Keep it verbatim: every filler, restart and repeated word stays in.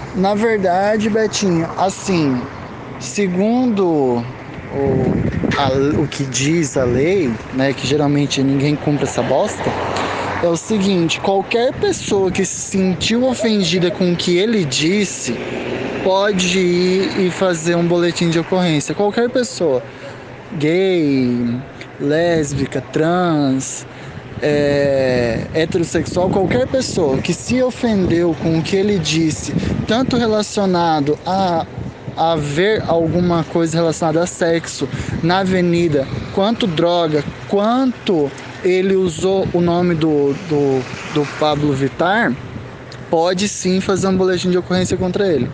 Na verdade, Betinho, assim, segundo o, a- o que diz a lei, né, que geralmente ninguém cumpre essa bosta, é o seguinte: qualquer pessoa que se sentiu ofendida com o que ele disse pode ir e fazer um boletim de ocorrência. Qualquer pessoa, gay, lésbica, trans, é, heterossexual, qualquer pessoa que se ofendeu com o que ele disse, tanto relacionado a, a ver alguma coisa relacionada a sexo na avenida, quanto droga, quanto ele usou o nome do, do, do Pablo Vittar, pode sim fazer um boletim de ocorrência contra ele.